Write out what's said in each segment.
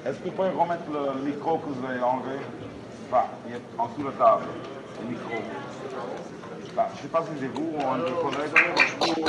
Est-ce que vous pouvez remettre le micro que vous avez enlevé? Enfin, il est en dessous de la table, le micro. Enfin, je ne sais pas si c'est vous ou un de vos collègues.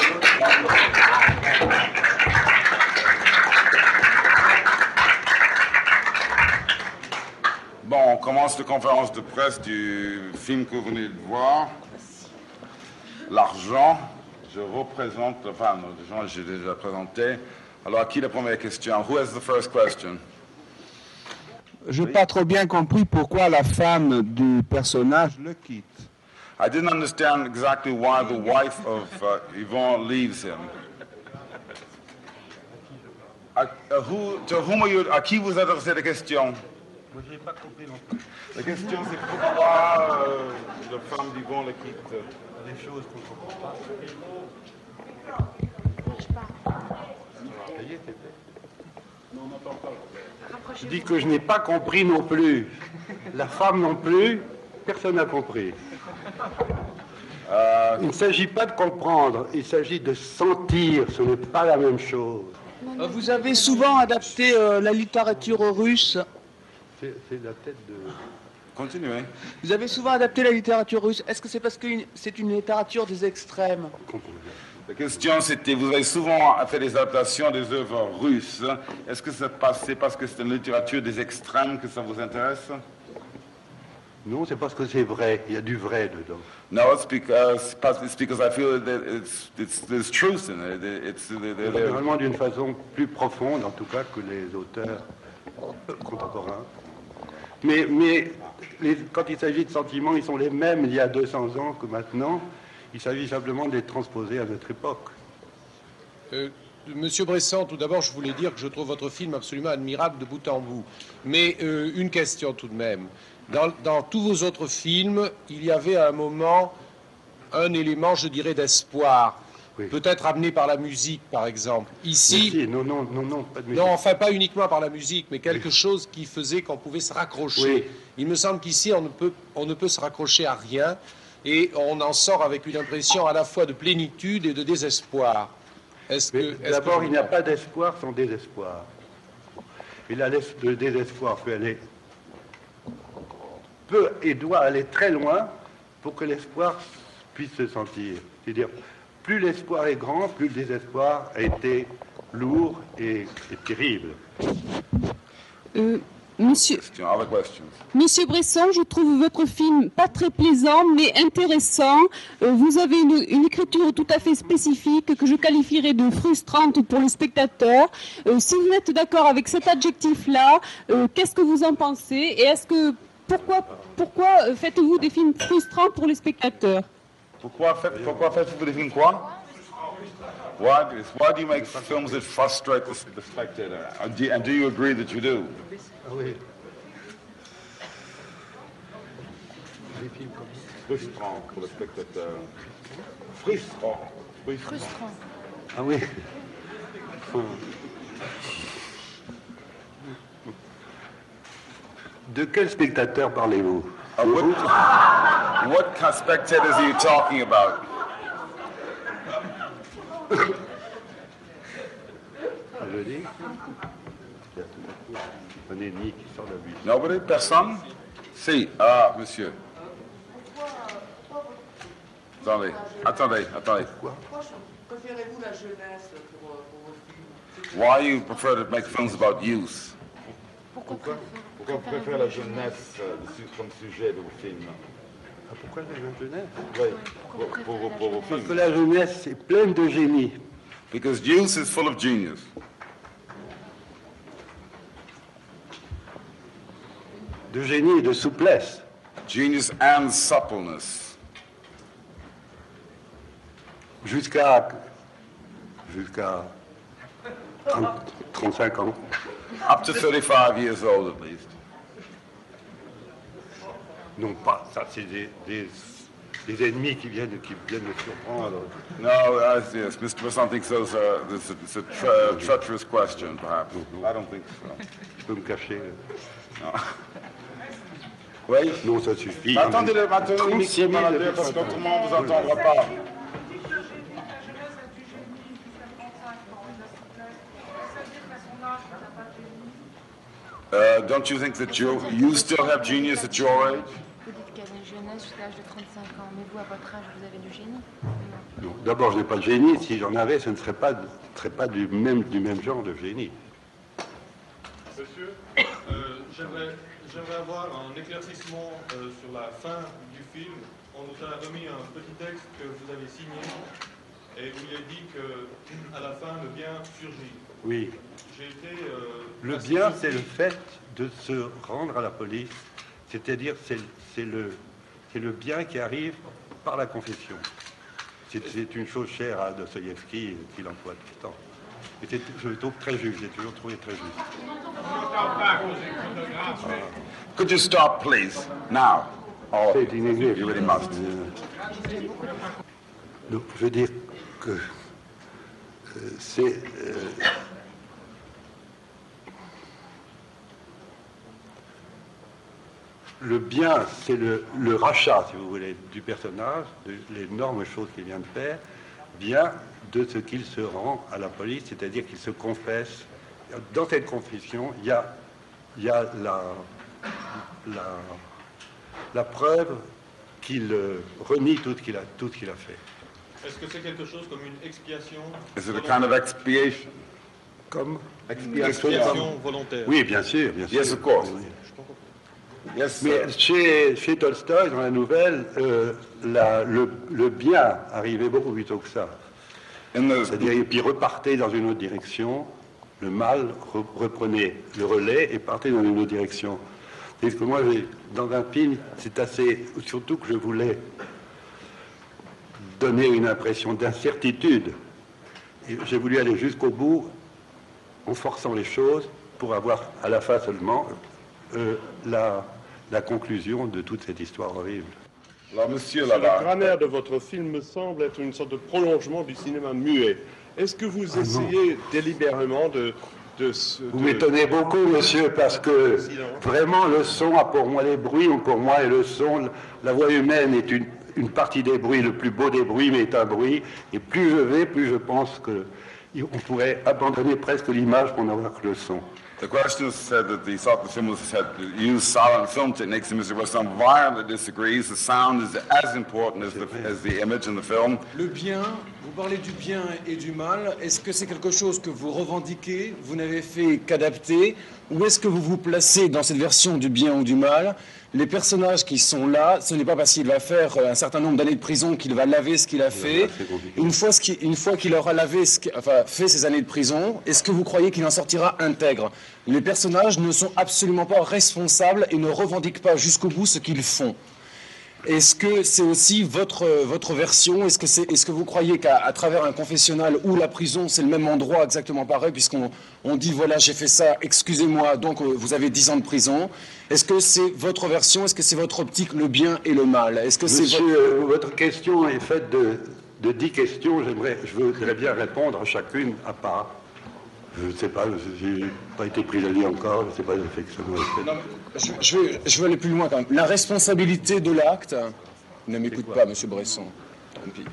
Bon, on commence la conférence de presse du film que vous venez de voir. L'argent. Je représente, enfin, les gens, j'ai déjà présenté. Alors, à qui la première question? Who has the first question? Je n'ai pas trop bien compris pourquoi la femme du personnage le quitte. I didn't understand exactly why the wife of Yvon leaves him. À qui vous adressez la question? Moi, je n'ai pas compris non plus. La question, c'est pourquoi la femme d'Yvon le quitte. Des choses qu'on ne comprend pas. Je dis que je n'ai pas compris non plus. La femme non plus, personne n'a compris. Il ne s'agit pas de comprendre, il s'agit de sentir, ce n'est pas la même chose. Vous avez souvent adapté la littérature russe. C'est la tête de... Continuez. Vous avez souvent adapté la littérature russe. Est-ce que c'est parce que c'est une littérature des extrêmes? La question, c'était, vous avez souvent fait des adaptations des œuvres russes. Est-ce que c'est parce que c'est une littérature des extrêmes que ça vous intéresse? Non, c'est parce que c'est vrai, il y a du vrai dedans. No, it's because I feel that there's truth in it. Vraiment d'une façon plus profonde, en tout cas, que les auteurs contemporains. Mais quand il s'agit de sentiments, ils sont les mêmes il y a 200 ans que maintenant. Il s'agit simplement de les transposer à notre époque. Monsieur Bresson, tout d'abord, je voulais dire que je trouve votre film absolument admirable de bout en bout. Mais une question tout de même. Dans tous vos autres films, il y avait à un moment un élément, je dirais, d'espoir. Oui. Peut-être amené par la musique, par exemple. Ici, si, non, pas de musique. Non, enfin, pas uniquement par la musique, mais quelque chose qui faisait qu'on pouvait se raccrocher. Oui. Il me semble qu'ici, on ne peut se raccrocher à rien, et on en sort avec une impression à la fois de plénitude et de désespoir. D'abord, il n'y a pas d'espoir sans désespoir. Et le désespoir peut et doit aller très loin pour que l'espoir puisse se sentir. C'est-à-dire, plus l'espoir est grand, plus le désespoir a été lourd et terrible. Monsieur Bresson, je trouve votre film pas très plaisant, mais intéressant. Vous avez une écriture tout à fait spécifique que je qualifierais de frustrante pour le spectateur. Si vous êtes d'accord avec cet adjectif-là, qu'est-ce que vous en pensez? Et pourquoi faites-vous des films frustrants pour les spectateurs? Pourquoi faites-vous des films quoi? Why do you make films that frustrate the spectator? And do you agree that you do? Oui. Frustrant pour le spectateur. Frustrant. Ah oui. De quel spectateur parlez-vous? What kind of spectators are you talking about? Je dis, il y a tout à coup un ennemi qui sort de la bouche. Nobody? Personne? Si. Monsieur. Attendez. Pourquoi préférez-vous la jeunesse pour vos films? Why you prefer to make films about youth? Pourquoi vous préférez la jeunesse comme sujet de vos films? Pourquoi la jeunesse? Oui, pour vos films. Parce que la jeunesse est pleine de génie. Because youth is full of genius. De génie et de souplesse. Genius and suppleness. Jusqu'à 35 ans. Up to 35 years old at least. Non pas, ça c'est des ennemis qui viennent me surprendre. No, yes, Mr. Bresson thinks it's a treacherous question, perhaps. I don't think so. Je peux me cacher. No. Oui? Non, ça suffit. Attendez le micro dans la deux, parce qu'autrement on ne vous entendra pas. Don't you think that you still have genius at your age? Vous dites qu'elle a une jeunesse jusqu'à l'âge de 35 ans, mais vous, à votre âge, vous avez du génie? Non. D'abord, je n'ai pas de génie. Si j'en avais, ce ne serait pas du même genre de génie. Monsieur, j'aimerais avoir un éclaircissement sur la fin du film. On nous a remis un petit texte que vous avez signé et où il est dit qu'à la fin, le bien surgit. Oui. J'ai été... Le bien, c'est le fait de se rendre à la police, c'est-à-dire c'est le bien qui arrive par la confession. C'est une chose chère à Dostoïevski qu'il emploie tout le temps. Et je le trouve très juste, j'ai toujours trouvé très juste. Could you stop, please, now? Oh, C'est in English. you really must. Donc, je veux dire que c'est... le bien, c'est le rachat, si vous voulez, du personnage, de l'énorme chose qu'il vient de faire, vient de ce qu'il se rend à la police, c'est-à-dire qu'il se confesse. Dans cette confession, il y a la preuve qu'il renie tout ce qu'il a fait. Est-ce que c'est quelque chose comme une expiation? Is it a kind of expiation? Comme Expiation volontaire? Oui, bien sûr, bien sûr. Yes, of course. Oui. Yes, Mais chez Tolstoï, dans la nouvelle, le bien arrivait beaucoup plus tôt que ça. C'est-à-dire, et puis repartait dans une autre direction, le mal reprenait le relais et partait dans une autre direction. Parce que moi, dans un film, c'est assez... Surtout que je voulais donner une impression d'incertitude. Et j'ai voulu aller jusqu'au bout, en forçant les choses, pour avoir à la fin seulement la conclusion de toute cette histoire horrible. Alors, monsieur, La là-bas, grammaire de votre film me semble être une sorte de prolongement du cinéma muet. Est-ce que vous essayez délibérément Vous m'étonnez beaucoup, monsieur, parce que vraiment le son a pour moi, les bruits ont pour moi, et le son, la voix humaine est une partie des bruits, le plus beau des bruits, mais est un bruit. Et plus je vais, plus je pense qu'on pourrait abandonner presque l'image pour n'avoir que le son. the questioner said that he thought the film had used silent film techniques, and Mr. Weston violently disagrees. The sound is as important as the image in the film. Le bien, vous parlez du bien et du mal. Est-ce que c'est quelque chose que vous revendiquez, vous n'avez fait qu'adapter, ou est-ce que vous vous placez dans cette version du bien ou du mal? Les personnages qui sont là, ce n'est pas parce qu'il va faire un certain nombre d'années de prison qu'il va laver ce qu'il a fait. Une fois qu'il aura lavé, fait ces années de prison, est-ce que vous croyez qu'il en sortira intègre? Les personnages ne sont absolument pas responsables et ne revendiquent pas jusqu'au bout ce qu'ils font. Est-ce que c'est aussi votre version? Est-ce que vous croyez qu'à travers un confessionnal ou la prison, c'est le même endroit exactement pareil, puisqu'on dit voilà, j'ai fait ça, excusez-moi, donc vous avez 10 ans de prison. Est-ce que c'est votre version? Est-ce que c'est votre optique, le bien et le mal? Est-ce que c'est votre question est faite de 10 questions. Je voudrais bien répondre à chacune à part. Je ne sais pas, je n'ai pas été prisonnier encore, je ne sais pas l'effet que ça doit être. Je veux aller plus loin quand même. La responsabilité de l'acte, ne m'écoute pas, monsieur Bresson. Tant pis.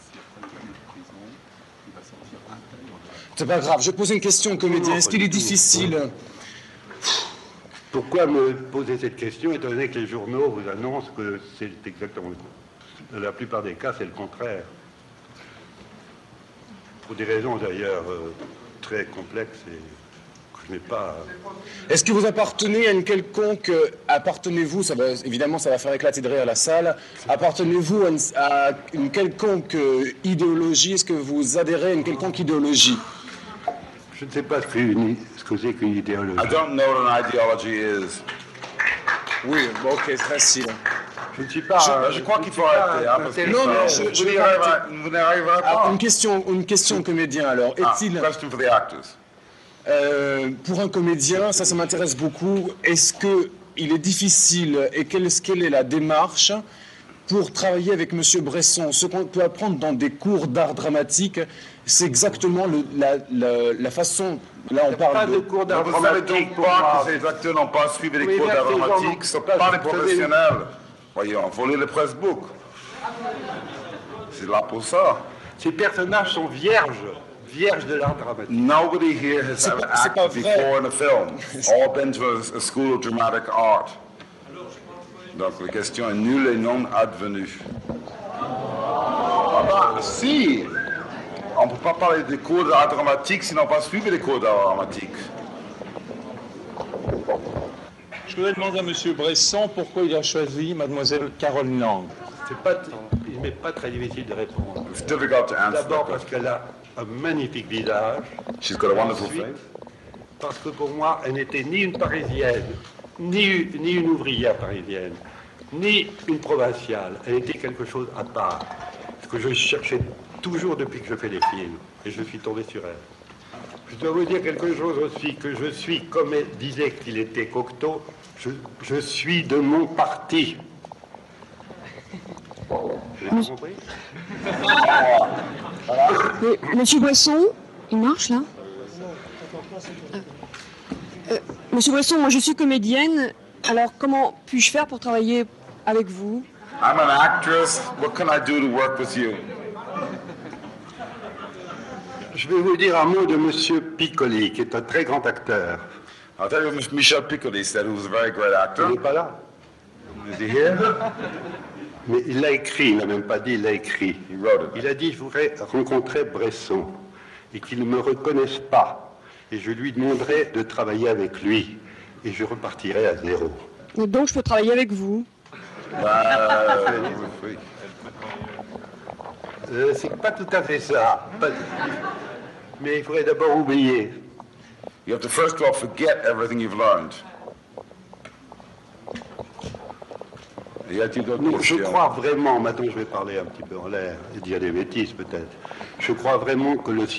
C'est pas grave, je pose une question au comédien. Est-ce qu'il est difficile? Pourquoi me poser cette question, étant donné que les journaux vous annoncent que c'est exactement... Dans la plupart des cas, c'est le contraire. Pour des raisons d'ailleurs très complexes et que je n'ai pas... Est-ce que vous appartenez à une quelconque... Appartenez-vous, évidemment ça va faire éclater de rire la salle, appartenez-vous à une quelconque idéologie? Est-ce que vous adhérez à une quelconque idéologie? Je ne sais pas ce que c'est qu'une idéologie. I don't know what an ideology is. Oui, bon, ok, c'est facile. Je ne suis pas... Je crois qu'il faut arrêter. Hein, parce que Non, non, vous n'arriverez pas. Une question comédien alors. Est-il... Question for the actors. Pour un comédien, ça m'intéresse beaucoup. Est-ce qu'il est difficile et quelle est la démarche pour travailler avec M. Bresson? Ce qu'on peut apprendre dans des cours d'art dramatique, c'est exactement la façon... Là, on parle de cours d'art Vous savez dramatique. donc pas que ces acteurs n'ont pas suivi les cours d'art dramatique, ne sont pas des professionnels. Voyons, il faut lire le pressbook. C'est là pour ça. Ces personnages sont vierges. vierge de l'art dramatique. Nobody here has ever acted before in a film. All been to a school of dramatic art. Donc la question est nulle et non advenue. Ah bah, si! On ne peut pas parler des cours d'art dramatique si on n'a pas suivi les cours d'art dramatique. Je voudrais demander à M. Bresson pourquoi il a choisi Mademoiselle Caroline Lang. Il m'est pas très difficile de répondre. It's difficult to answer. D'abord parce qu'elle a un magnifique visage. She's got a wonderful Ensuite, face. parce que pour moi, elle n'était ni une Parisienne, ni une ouvrière parisienne, ni une provinciale. Elle était quelque chose à part. Ce que je cherchais toujours depuis que je fais des films. Et je suis tombé sur elle. Je dois vous dire quelque chose aussi, que je suis, comme elle disait qu'il était Cocteau, je suis de mon parti. Vous avez compris? Monsieur Bresson, il marche là? Monsieur Bresson, moi je suis comédienne, alors comment puis-je faire pour travailler avec vous? I'm an actress. What can I do to work with you? Je vais vous dire un mot de Monsieur Piccoli, qui est un très grand acteur. I'll tell you what Michel Piccoli said, who was a very great actor. Il n'est pas là. Is he here? Mais il l'a écrit, il n'a même pas dit, il l'a écrit. He wrote it. Il a dit, je voudrais rencontrer Bresson et qu'il ne me reconnaisse pas. Et je lui demanderai de travailler avec lui. Et je repartirai à zéro. Et donc je peux travailler avec vous? Oui. C'est pas tout à fait ça. Mais il faudrait d'abord oublier. You have to first of all forget everything you've learned. Non, je crois vraiment, maintenant je vais parler un petit peu en l'air et dire des bêtises peut-être. Je crois vraiment que le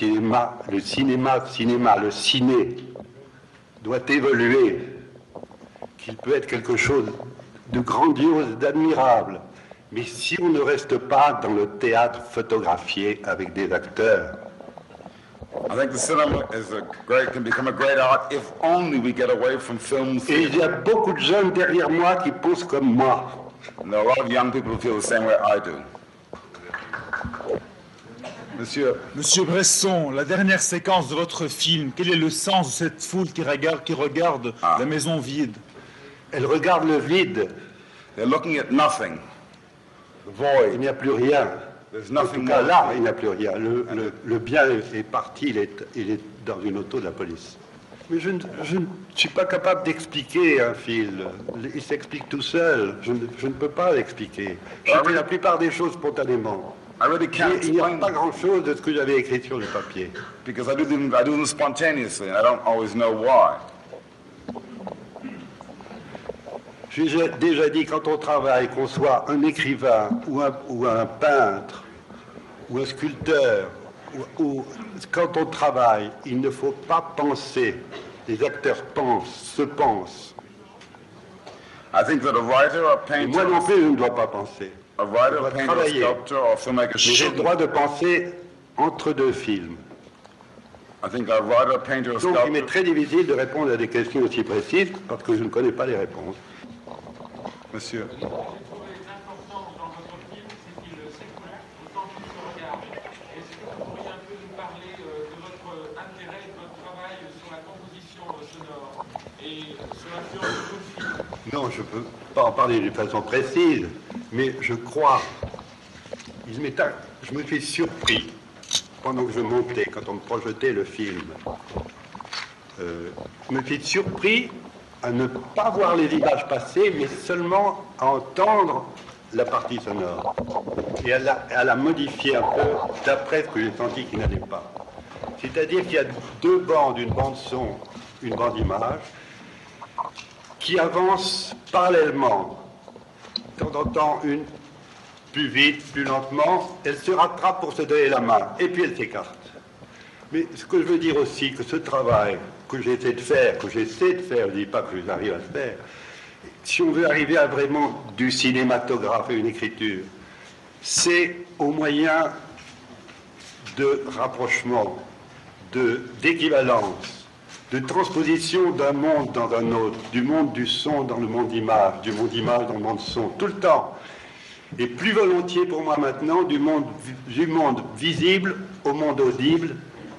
ciné doit évoluer, qu'il peut être quelque chose de grandiose, d'admirable. Mais si on ne reste pas dans le théâtre photographié avec des acteurs, I think the cinema can become a great art if only we get away from film et il y a beaucoup de jeunes derrière moi qui pensent comme moi. And there are a lot of young people who feel the same way I do. Monsieur Bresson, la dernière séquence de votre film, quel est le sens de cette foule qui regarde la maison vide? Elle regarde le vide. They're looking at nothing. Void. Il n'y a plus rien. There's En nothing tout cas, more. là, il n'y a plus rien. Le bien est parti, il est dans une auto de la police. Mais je ne suis pas capable d'expliquer un film. Il s'explique tout seul. Je ne peux pas l'expliquer. Je fais la plupart des choses spontanément. Il n'y a pas grand-chose de ce que j'avais écrit sur le papier. Because I do them spontaneously, and I don't always know why. J'ai déjà dit, quand on travaille, qu'on soit un écrivain ou un peintre ou un sculpteur, ou quand on travaille, il ne faut pas penser. Les acteurs se pensent. I think that a writer, a Et painter, moi non plus, je ne dois pas penser. a writer, Je dois a painter, a travailler. sculptor, or filmmaker Mais j'ai le should. droit de penser entre deux films. I think a writer, a painter, a Donc il m'est sculptor. très difficile de répondre à des questions aussi précises parce que je ne connais pas les réponses. Monsieur. Non, je ne peux pas en parler d'une façon précise, mais je crois, je me suis surpris pendant que je montais, quand on me projetait le film. Je me suis surpris à ne pas voir les images passer, mais seulement à entendre la partie sonore. Et à la modifier un peu d'après ce que j'ai senti qu'il n'allait pas. C'est-à-dire qu'il y a deux bandes, une bande son, une bande image, qui avancent parallèlement. De temps en temps, une plus vite, plus lentement, elle se rattrape pour se donner la main, et puis elle s'écarte. Mais ce que je veux dire aussi, que ce travail que j'essaie de faire, je ne dis pas que j'arrive à le faire, si on veut arriver à vraiment du cinématographe et une écriture, c'est au moyen de rapprochement, d'équivalence, de transposition d'un monde dans un autre, du monde du son dans le monde d'image, du monde d'image dans le monde son, tout le temps. Et plus volontiers pour moi maintenant du monde visible au monde audible,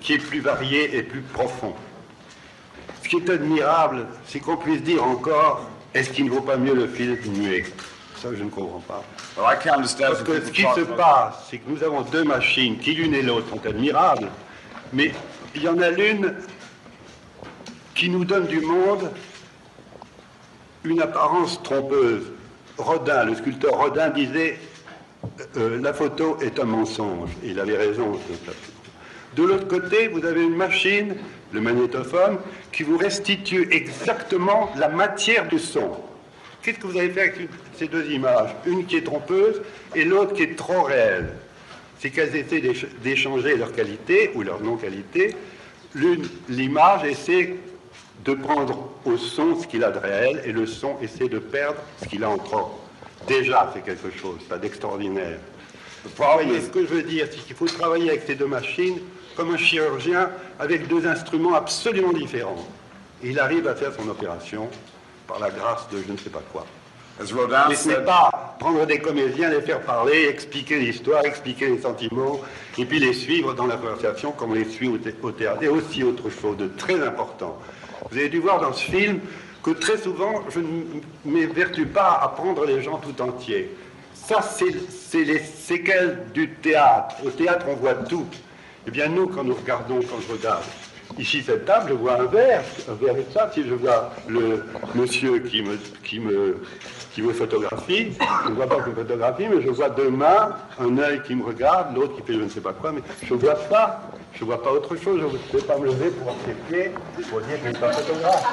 qui est plus varié et plus profond. Ce qui est admirable, c'est qu'on puisse dire encore, est-ce qu'il ne vaut pas mieux le film muet? Ça, je ne comprends pas. Parce que ce qui se passe, c'est que nous avons deux machines qui, l'une et l'autre, sont admirables, mais il y en a l'une qui nous donne du monde une apparence trompeuse. Rodin, le sculpteur Rodin disait la photo est un mensonge. Et il avait raison. De l'autre côté, vous avez une machine, le magnétophone, qui vous restitue exactement la matière du son. Qu'est-ce que vous avez fait avec ces deux images? Une qui est trompeuse et l'autre qui est trop réelle. C'est qu'elles essaient d'échanger leur qualité ou leur non-qualité. L'image essaie de prendre au son ce qu'il a de réel et le son essaie de perdre ce qu'il a en trop. Déjà, c'est quelque chose, ça d'extraordinaire. Vous voyez ce que je veux dire, c'est qu'il faut travailler avec ces deux machines comme un chirurgien avec deux instruments absolument différents. Et il arrive à faire son opération par la grâce de je ne sais pas quoi. Mais ce n'est pas prendre des comédiens, les faire parler, expliquer l'histoire, expliquer les sentiments, et puis les suivre dans la conversation comme on les suit au théâtre. Et aussi autre chose de très important. Vous avez dû voir dans ce film que très souvent, je ne m'évertue pas à prendre les gens tout entiers. Ça, c'est les séquelles du théâtre. Au théâtre, on voit tout. Eh bien, nous, quand nous regardons, quand je regarde ici cette table, je vois un verre et ça. Si je vois le monsieur qui me photographie, je ne vois pas que je photographie, mais je vois deux mains, un œil qui me regarde, l'autre qui fait je ne sais pas quoi, mais je vois ça. Je ne vois pas autre chose, je ne peux pas me lever pour ses pieds, pour dire que je ne suis pas photographe.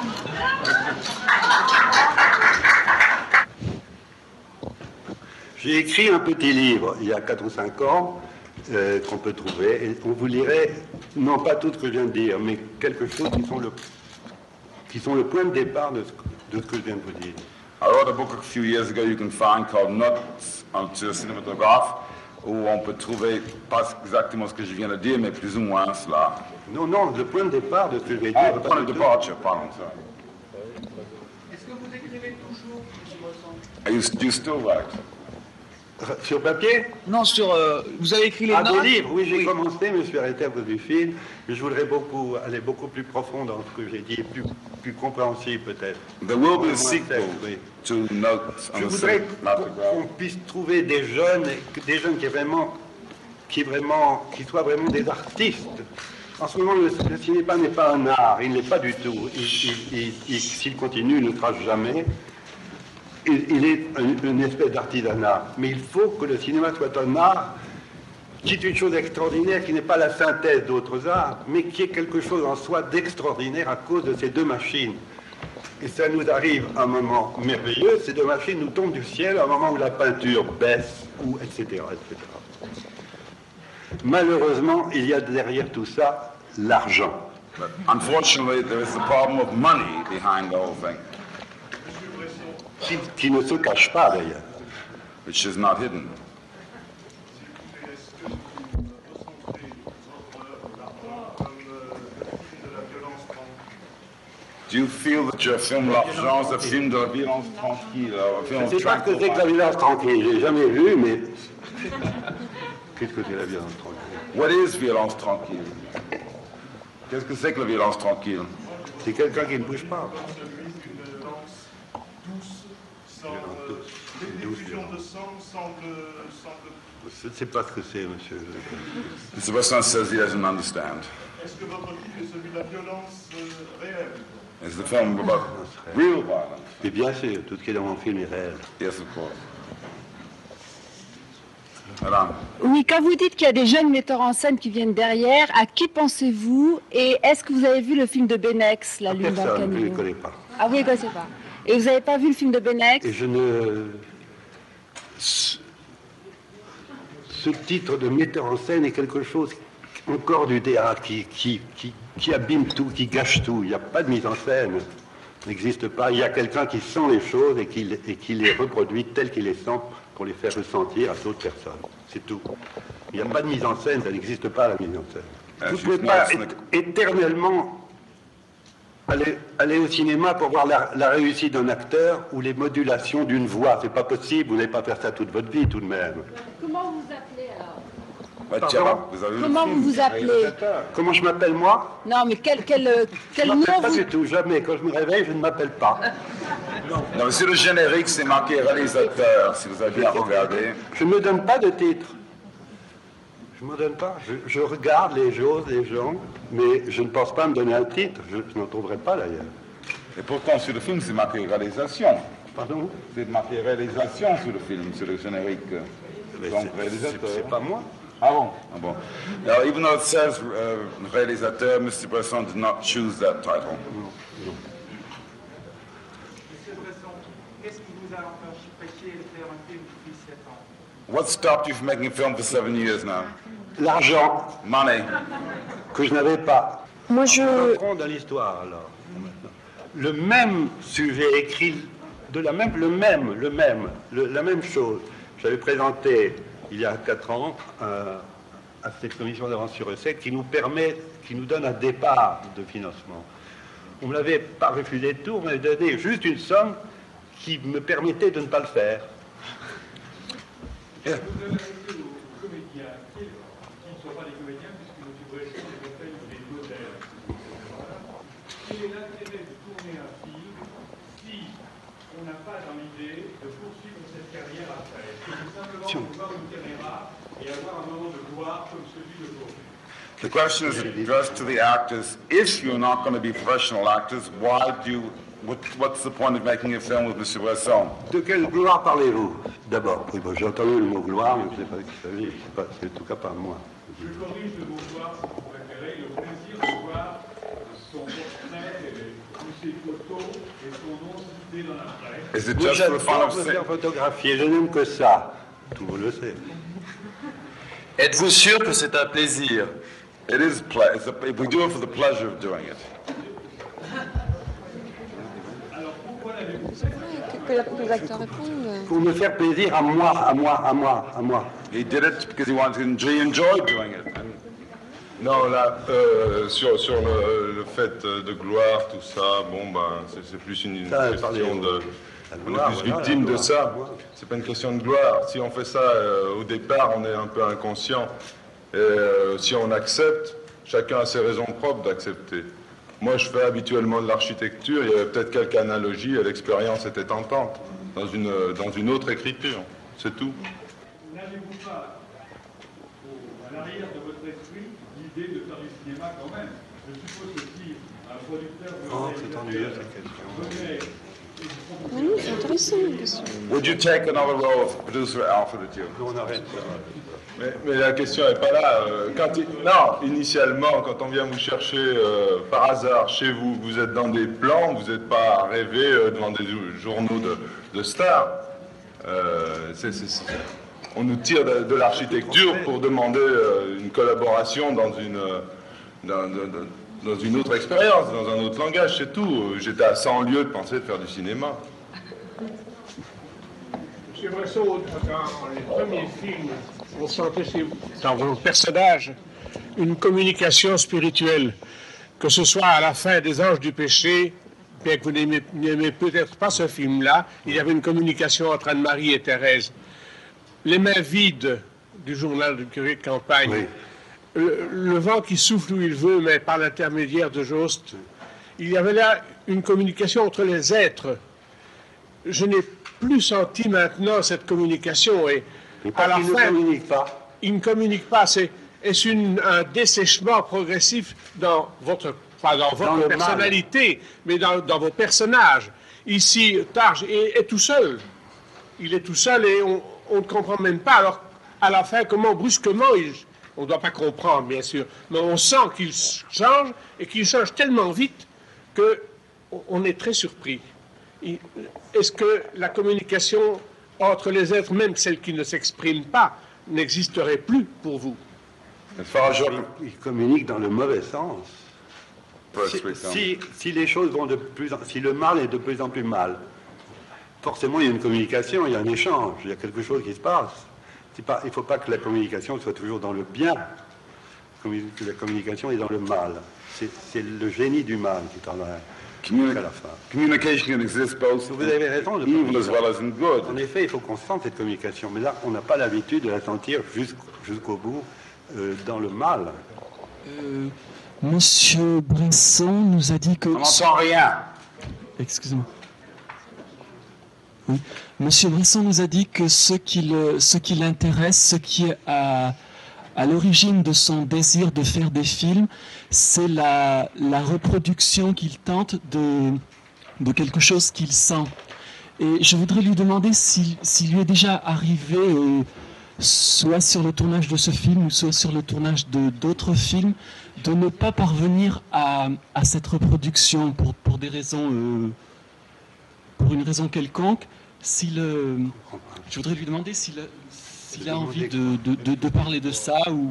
J'ai écrit un petit livre, il y a 4 ou 5 ans, qu'on peut trouver, et on vous lirait, non pas tout ce que je viens de dire, mais quelque chose qui sont le point de départ de ce que je viens de vous dire. I wrote a book a few years ago you can find called Notes to a Cinématographe, où on peut trouver pas exactement ce que je viens de dire, mais plus ou moins cela. Non, le point de départ de ce que je vais dire. Le point de départ, pardon. Est-ce que vous écrivez toujours, M. Bresson? Do you still write? Sur papier? Non, vous avez écrit les notes? Des livres, oui, j'ai commencé, je me suis arrêté à cause du film, mais je voudrais aller beaucoup plus profond dans ce que j'ai dit, plus compréhensible peut-être. There will be a sequel to Notes. Je voudrais qu'on puisse trouver des jeunes qui soient vraiment des artistes. En ce moment, le cinéma n'est pas un art, il n'est pas du tout. S'il continue, il ne sera jamais. Il est une espèce d'artisanat. Mais il faut que le cinéma soit un art qui est une chose extraordinaire, qui n'est pas la synthèse d'autres arts, mais qui est quelque chose en soi d'extraordinaire à cause de ces deux machines. Et ça nous arrive à un moment merveilleux, ces deux machines nous tombent du ciel à un moment où la peinture baisse, etc., etc. Malheureusement, il y a derrière tout ça l'argent. But unfortunately, there is the problem of money behind the whole thing. Qui ne se cache pas d'ailleurs. Which is not hidden. Do you feel that your film L'Argent is a film de la violence tranquille? Je ne sais pas ce que c'est que la violence tranquille, j'ai jamais vu, mais... Qu'est-ce que c'est la violence tranquille? What is violence tranquille? Qu'est-ce que c'est que la violence tranquille? C'est quelqu'un qui ne bouge pas. Je ne sais pas ce que c'est, monsieur. Mr. Bresson says he doesn't understand. Est-ce que votre livre est celui de la violence réelle? Is the film about real violence? Et bien sûr, tout ce qui est dans mon film est réel. Yes, of course. Madame. Oui, quand vous dites qu'il y a des jeunes metteurs en scène qui viennent derrière, à qui pensez-vous? Et est-ce que vous avez vu le film de Benex, La Lune dans le Personne, je ne caniveau? les connais pas. Ah, vous ne les connaissez pas. Et vous n'avez pas vu le film de Benex? Et je ne... Ce titre de metteur en scène est quelque chose encore du théâtre qui abîme tout, qui gâche tout. Il n'y a pas de mise en scène. Ça n'existe pas. Il y a quelqu'un qui sent les choses et qui les reproduit telles qu'il les sent pour les faire ressentir à d'autres personnes. C'est tout. Il n'y a pas de mise en scène, ça n'existe pas la mise en scène. Vous ne pouvez pas éternellement aller au cinéma pour voir la réussite d'un acteur ou les modulations d'une voix. C'est pas possible, vous n'allez pas faire ça toute votre vie tout de même. Comment vous appelez alors? Pardon, Comment vous vous appelez? Comment je m'appelle moi? Non, mais quel Je ne nom m'appelle pas vous... du tout, jamais. Quand je me réveille, je ne m'appelle pas. Non, mais sur le générique, c'est marqué réalisateur, si vous avez bien regardé. Je ne me donne pas de titre. Je ne me donne pas. Je regarde les choses, les gens, mais je ne pense pas me donner un titre. Je n'en trouverai pas d'ailleurs. Et pourtant, sur le film, c'est marqué réalisation. Pardon? C'est marqué réalisation sur le film, sur le générique. Donc, réalisateur. C'est pas moi. Ah bon? Ah bon. Now, even though it says réalisateur, Mr. Bresson did not choose that title. Non. Monsieur Bresson, qu'est-ce qui vous a empêché de faire un film depuis 7 ans? What stopped you from making a film for 7 years now? L'argent. Money. Que je n'avais pas. Moi, je... Entrons dans l'histoire, alors. Le même sujet écrit, la même chose. J'avais présenté, il y a 4 ans, à cette commission d'avance sur recette qui nous donne un départ de financement. On ne me l'avait pas refusé de tout, on m'avait donné juste une somme qui me permettait de ne pas le faire. Vous avez été aux comédiens qui ne sont pas des comédiens, puisque M. Bresson les appelle des modèles. Quel est l'intérêt de tourner un film si on n'a pas dans l'idée de poursuivre cette carrière après? C'est simplement voir une caméra et avoir un moment de gloire comme celui d'aujourd'hui. The question is addressed to the actors. If you're not going to be professional actors, what's the point of making a film with M. Bresson? De quelle gloire parlez-vous? D'abord, j'ai entendu le mot gloire, mais je ne sais pas de qui il s'agit. C'est en tout cas pas moi. Je corrige le mot gloire, si vous préférez, le plaisir de voir son portrait, tous ses photos et son nom cité dans la presse. Is it just for the fun of me faire photographier, je n'aime que ça. Tout le monde le sait. Êtes-vous sûr que c'est un plaisir? It is we do it for the pleasure of doing it. Que les acteurs répondent. Pour me faire plaisir à moi. He did it because he enjoyed doing it. Non, là, sur le fait de gloire, tout ça, bon, ben, c'est plus une question de... On est plus victime de ça. C'est pas une question de gloire. Si on fait ça au départ, on est un peu inconscient. Et si on accepte, chacun a ses raisons propres d'accepter. Moi, je fais habituellement de l'architecture. Il y avait peut-être quelques analogies. L'expérience était tentante dans une autre écriture. C'est tout. N'avez-vous pas, à l'arrière de votre esprit, l'idée de faire du cinéma quand même? Je suppose que si un producteur... Oh, c'est ennuyeux cette question. Mais non, c'est intéressant, la question. Would you take another role of producer Alfred at you? On arrête. Mais la question n'est pas là. Non, initialement, quand on vient vous chercher par hasard chez vous, vous êtes dans des plans, vous n'êtes pas à rêver devant des journaux de stars. On nous tire de l'architecture pour demander une collaboration dans une autre expérience, dans un autre langage, c'est tout. J'étais à 100 lieues de penser de faire du cinéma. Monsieur Bresson, dans les premiers films, on sentait dans vos personnages une communication spirituelle, que ce soit à la fin des Anges du péché, bien que vous n'aimez peut-être pas ce film-là, il y avait une communication entre Anne-Marie et Thérèse. Les mains vides du journal du curé de campagne, oui. Le vent qui souffle où il veut, mais par l'intermédiaire de Jost, il y avait là une communication entre les êtres. Je n'ai plus senti maintenant cette communication et à la fin, il ne communique pas. Est-ce un dessèchement progressif dans votre, pas dans votre personnalité, mais dans vos personnages. Ici, Targe est tout seul. Il est tout seul et on ne comprend même pas. Alors, à la fin, comment brusquement, on ne doit pas comprendre, bien sûr, mais on sent qu'il change et qu'il change tellement vite qu'on est très surpris. Est-ce que la communication entre les êtres, même celles qui ne s'expriment pas, n'existerait plus pour vous? Il communique dans le mauvais sens. Si les choses vont si le mal est de plus en plus mal, forcément il y a une communication, il y a un échange, il y a quelque chose qui se passe. Il ne faut pas que la communication soit toujours dans le bien, que la communication est dans le mal. C'est le génie du mal qui travaille jusqu'à la fin. Communication can exist both vous avez raison, evil as well as in good. En effet, il faut qu'on sente cette communication, mais là, on n'a pas l'habitude de la sentir jusqu'au bout, dans le mal. Monsieur Bresson nous a dit que... On n'entend rien. Excusez-moi. Oui. Monsieur Bresson nous a dit que ce qui l'intéresse, ce qui est à l'origine de son désir de faire des films, c'est la reproduction qu'il tente de quelque chose qu'il sent. Et je voudrais lui demander s'il lui est déjà arrivé, soit sur le tournage de ce film, ou soit sur le tournage d'autres films, de ne pas parvenir à cette reproduction pour des raisons, pour une raison quelconque. Je voudrais lui demander s'il a envie de parler de ça ou...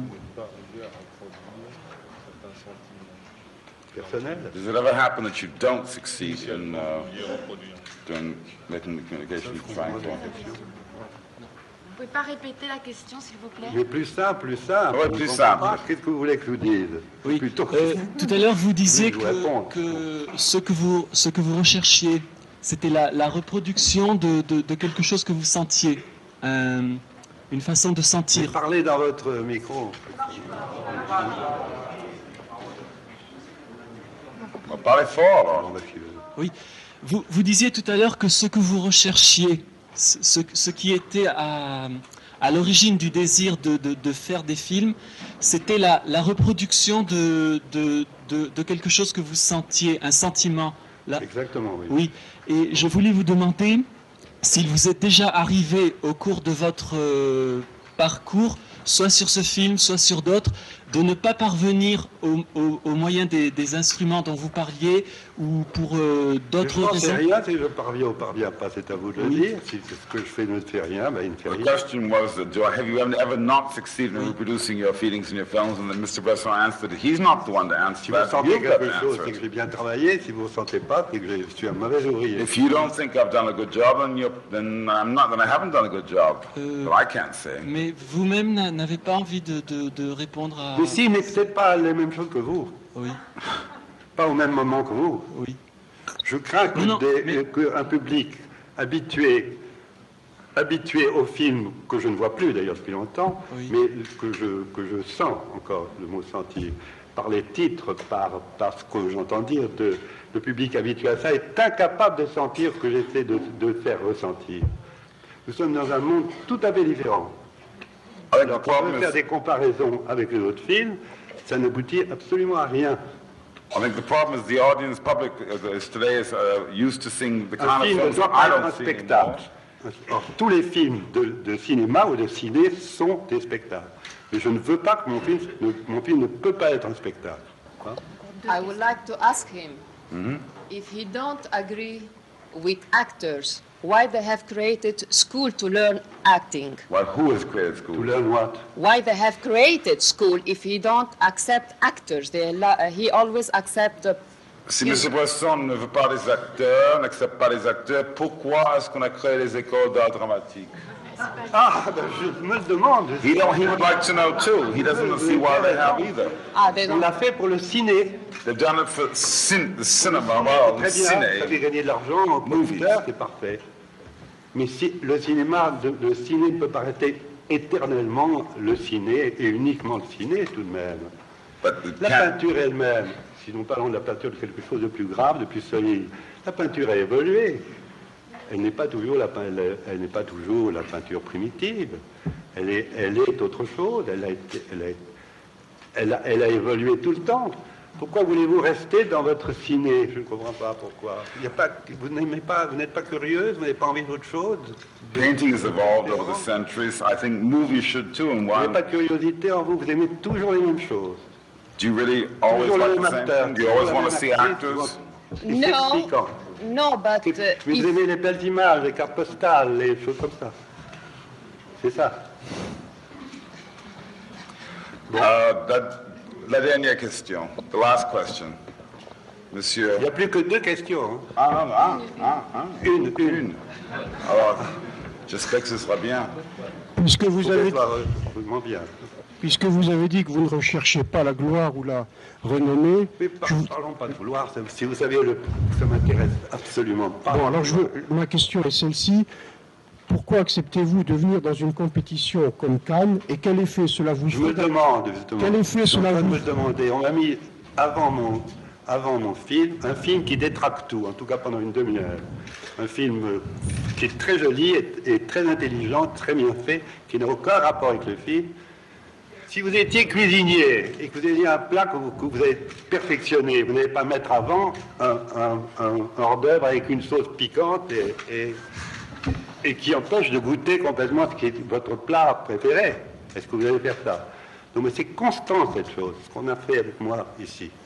Personnel. Does it ever happen that you don't succeed in doing making the communication you're trying to? Vous pouvez pas répéter la question, s'il vous plaît? Mais plus simple, plus simple. Ouais, plus simple. Qu'est-ce que vous voulez que je vous dise? Oui. Plutôt... tout à l'heure, vous disiez que ce que vous recherchiez, c'était la reproduction de quelque chose que vous sentiez, une façon de sentir. Vous parlez dans votre micro. On va parler fort. Oui. Vous disiez tout à l'heure que ce que vous recherchiez, ce qui était à l'origine du désir de faire des films, c'était la reproduction de quelque chose que vous sentiez, un sentiment. Exactement, oui. Oui. Et je voulais vous demander s'il vous est déjà arrivé au cours de votre parcours, soit sur ce film, soit sur d'autres, de ne pas parvenir au moyen des instruments dont vous parliez ou pour d'autres raisons. Je ne sais rien si je parviens ou parviens pas, c'est à vous de le dire. Si ce que je fais ne fait rien, ben il ne fait rien. The question was, have you ever not succeeded in reproducing your feelings in your films? And then Mr. Bresson answered, he's not the one to answer Si vous that. sentez You've got quelque to chose, answer c'est que it. j'ai bien travaillé. Si vous ne sentez pas, c'est que je suis un mauvais ouvrier. If you don't think I've done a good job, then I haven't done a good job. But I can't say. Mais vous-même n'avez pas envie de répondre à... Mais si, mais peut-être pas les mêmes choses que vous. Oui. Pas au même moment que vous. Oui. Je crains qu'un public habitué au film, que je ne vois plus d'ailleurs depuis longtemps, mais que je sens encore, le mot sentir, par les titres, par ce que j'entends dire, le public habitué à ça est incapable de sentir ce que j'essaie de faire ressentir. Nous sommes dans un monde tout à fait différent. Alors, on peut faire des comparaisons avec les autres films, ça n'aboutit absolument à rien. I think the problem is the audience public today is used to seeing the kind of film films doit I être un don't see spectacle. Or, tous les films de cinéma ou de ciné sont des spectacles. Mais je ne veux pas que mon film ne peut pas être un spectacle. Hein? I would like to ask him if he don't agree with actors, why they have created school to learn acting? Well, who has created school? To learn what? Why they have created school if he don't accept actors? He always accept the... Si M. Bresson ne veut pas des acteurs, n'accepte pas les acteurs, pourquoi est-ce qu'on a créé les écoles d'art dramatique? Ah, ben je me le demande. He would like to know too. He doesn't see why they have either. On l'a fait pour le ciné. They've done it for the cinema. Well, Très the bien, cine. ça fait gagner de l'argent en producteur, c'est parfait. Mais si, le ciné ne peut pas rester éternellement le ciné et uniquement le ciné tout de même. La peinture elle-même, si nous parlons de la peinture de quelque chose de plus grave, de plus solide, la peinture a évolué. Elle n'est pas toujours la peinture primitive. Elle est autre chose. Elle a évolué tout le temps. Pourquoi voulez-vous rester dans votre ciné? Je ne comprends pas pourquoi. Vous n'êtes pas curieuse, vous n'avez pas envie d'autre chose? Painting has evolved over the centuries. I think movies should too. And Vous why? n'avez pas de curiosité en vous, vous aimez toujours les mêmes choses. Do you really always Toujours like le the même same acteur, thing? Do you always toujours la want to même see actrice, actors? Et c'est excitant. No, but... Mais vous aimez les belles images, les cartes postales, les choses comme ça. C'est ça. La dernière question. The last question. Monsieur. Il n'y a plus que deux questions. Hein? Une. Alors, j'espère que ce sera bien. Puisque vous avez bien. Puisque vous avez dit que vous ne recherchez pas la gloire ou la renommée... Mais parlons pas de gloire, si vous savez, ça m'intéresse absolument pas. Bon, alors ma question est celle-ci. pourquoi acceptez-vous de venir dans une compétition comme Cannes et quel effet cela vous fait? Je me demande, justement. Quel effet cela vous me demander. On m'a mis avant mon film, un film qui détraque tout, en tout cas pendant une demi-heure. Un film qui est très joli et très intelligent, très bien fait, qui n'a aucun rapport avec le film. Si vous étiez cuisinier et que vous aviez un plat que vous avez perfectionné, vous n'allez pas mettre avant un hors-d'œuvre avec une sauce piquante et qui empêche de goûter complètement ce qui est votre plat préféré. Est-ce que vous allez faire ça? Donc c'est constant cette chose, ce qu'on a fait avec moi ici.